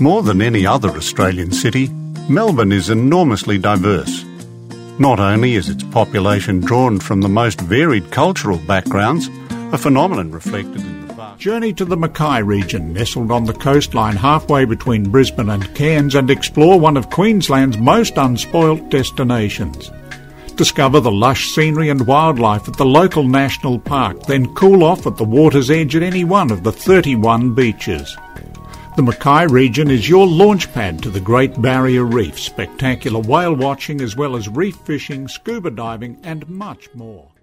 More than any other Australian city, Melbourne is enormously diverse. Not only is its population drawn from the most varied cultural backgrounds, a phenomenon reflected in the vast... Journey to the Mackay region, nestled on the coastline halfway between Brisbane and Cairns, and explore one of Queensland's most unspoilt destinations. Discover the lush scenery and wildlife at the local national park, then cool off at the water's edge at any one of the 31 beaches. The Mackay region is your launchpad to the Great Barrier Reef, spectacular whale watching as well as reef fishing, scuba diving and much more.